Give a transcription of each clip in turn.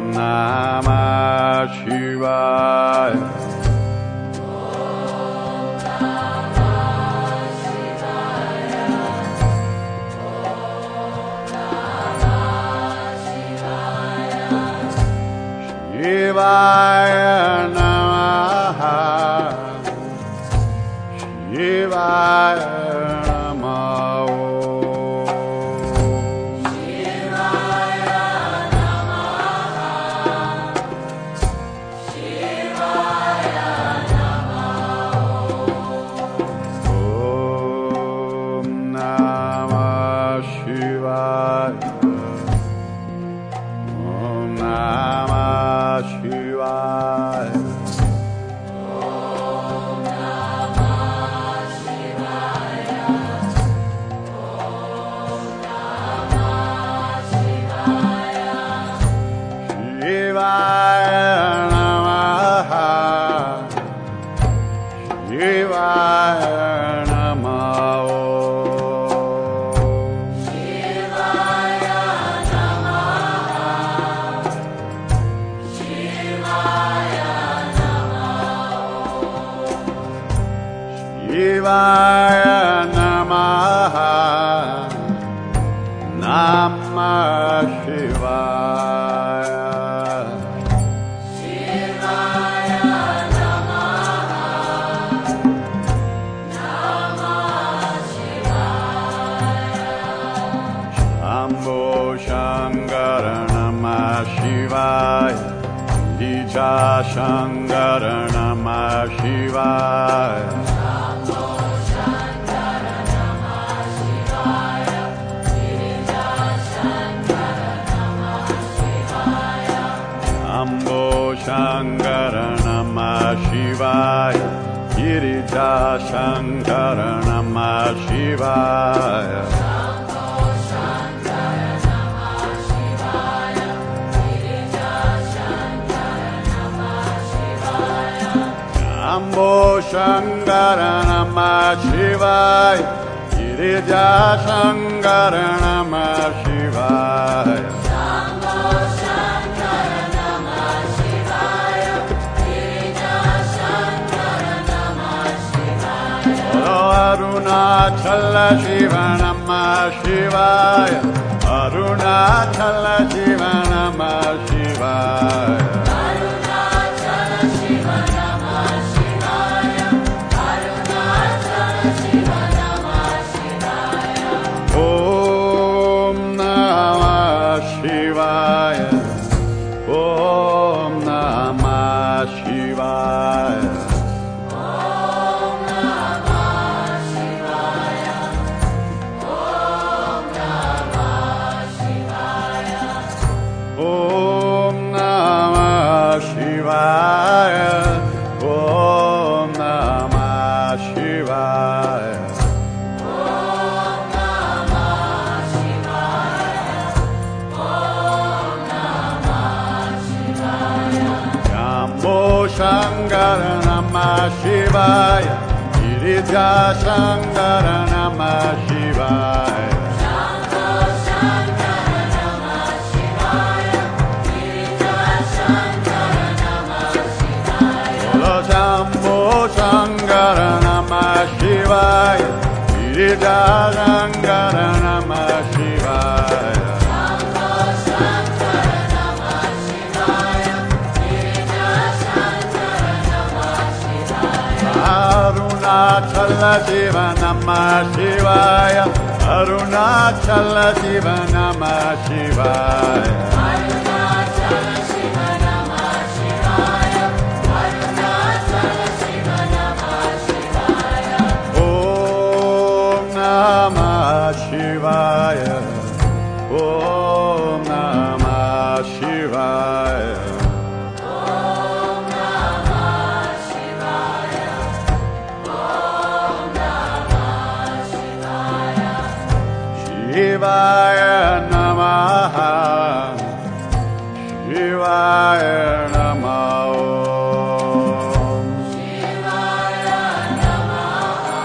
Namah Shivaya. Shivaya Namaha, Shivaya Namaha, Shivaya Namaha, Shivaya Namaha, Om Namah Shivaya. Namah Shivaya. Om Namah Shivaya. Om Namah Shivaya. Shivaya Namaha. Shivaya Namaha. Shivaya Namaha, Namah Shivaya. Shivaya Namaha, Namah Shivaya. Shambho Shankara Namah Shivaya. Ija Shankara Namah Shivaya. Shambho Shankara Namah Shivaya, Girija Shankara Namah Shivaya. Shambho Shankara Namah Shivaya, Girija Shankara Namah Shivaya. Shambho Shankara Namah Shivaya, Girija Shankara Namah Shivaya. Arunachala Shiva Namah Shivaya, Arunachala Shiva Namah Shivaya. Arunachala Shiva Namah Shivaya, Arunachala Shiva Namah Shivaya. Om Namah Shivaya, Om Namah Shivaya. Om Namah Shivaya, Om Namah Shivaya. Om Namah Shivaya, Om Namah Shivaya. Shambho Shankara Namah Shivaya, Girija Shankara Namah Shivaya. Shambho Shankara Namah Shivaya, Girija Shankara Namah Shivaya. Shambho Shankara Namah Shivaya, Girija Shankara Namah Shivaya. Arunachala Shiva Namah Shivaya, Arunachala Shiva Namah Shivaya. Arunachala Shiva Namah Shivaya, Arunachala Shiva Namah Shivaya. Om Namah Shivaya, Om Namah Shivaya. Om Namah Shivaya, Om Namah Shivaya. Shivaya Namaha, Shivaya Namaha. Shivaya Namaha,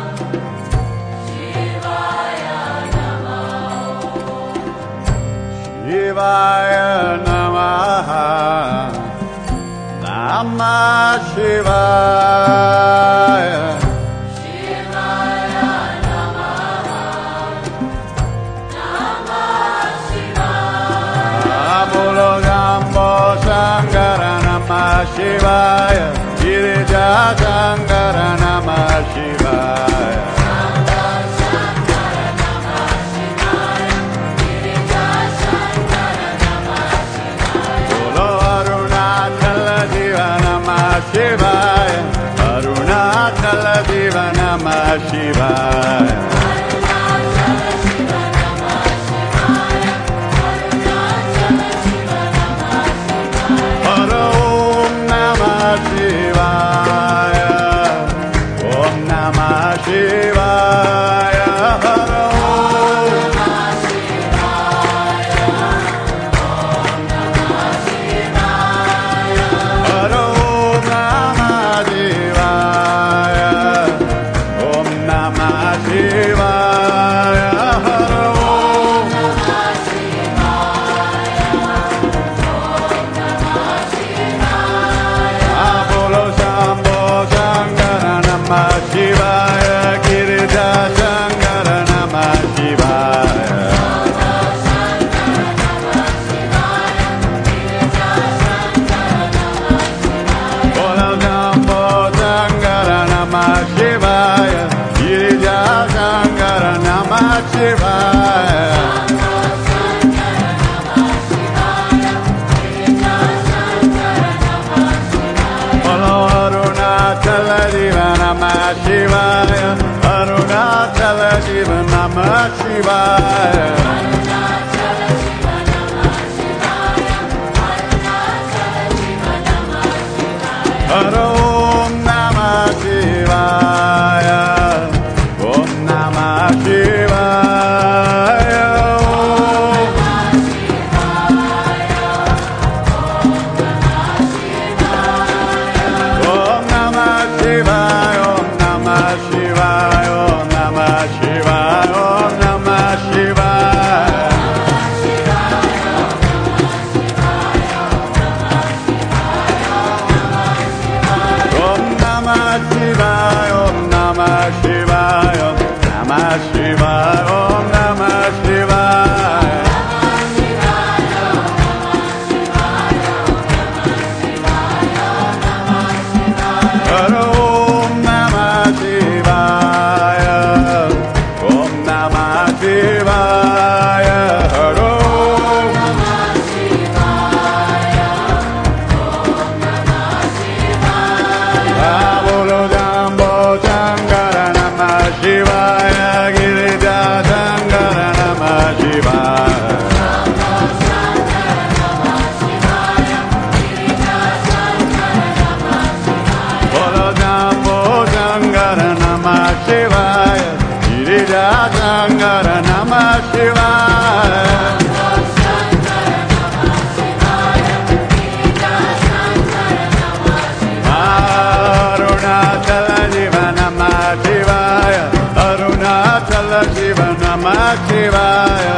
Shivaya Namaha. Shivaya Namaha, Namah Shivaya. Shivaya Namaha. Namah Shivaya. Bolo Jambo Shankara Namah Shivaya. Girija Shankara Namah Shivaya. Shivaya, Arunachala Diva Namah Shivaya. Om Namah Shivaya, Om Namah Shivaya, Shivaya, Arunachala Diva Namah Shivaya. Om Namah Shivaya, Om Namah Shivaya. Om Namah Shivaya, Om Namah Shivaya, Om Namah Shivaya, Om Namah Shivaya. Om Namah Shivaya, Om Namah Shivaya, Om Namah Shivaya, Om Namah Shivaya. Om Namah Shivaya, Om Namah Shivaya, Om Namah Shivaya, Om Namah Shivaya. Bolo Jambo Shankara Namah Shivaya, Girija Shankara Namah Shivaya. Bolo Jambo Shankara Namah Shivaya, Girija Shankara Namah Shivaya. Arunachala Diva Namah Shivaya, Arunachala Diva Namah Shivaya,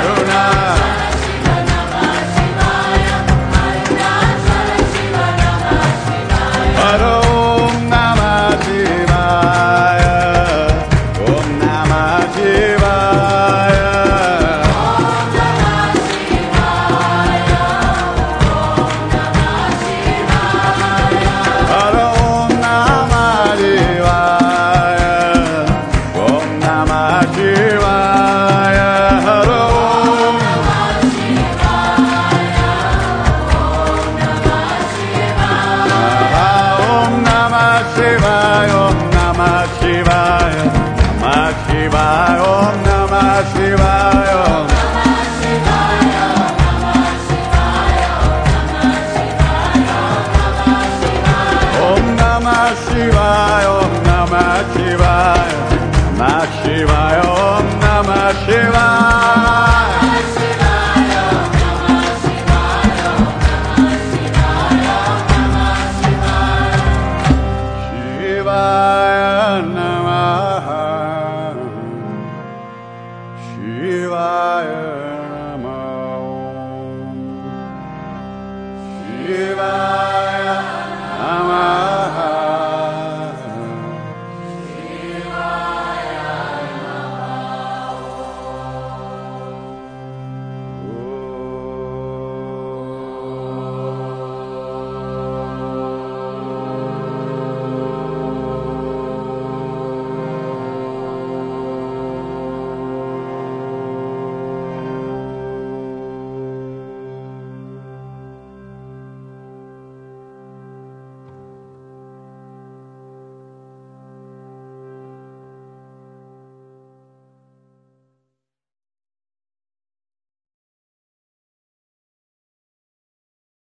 Om Namah Shivaya, Om Namah Shivaya. Om Namah Shivaya, Om Namah Shivaya, Om Namah Shivaya, Om Namah Shivaya, Namah Shivaya, Om Namah Shivaya. Om Namah Shivaya, Om Namah Shivaya, Namah Shivaya, Om Namah Shivaya. Shivaya Namaha, Shivaya Namaha, Shivaya.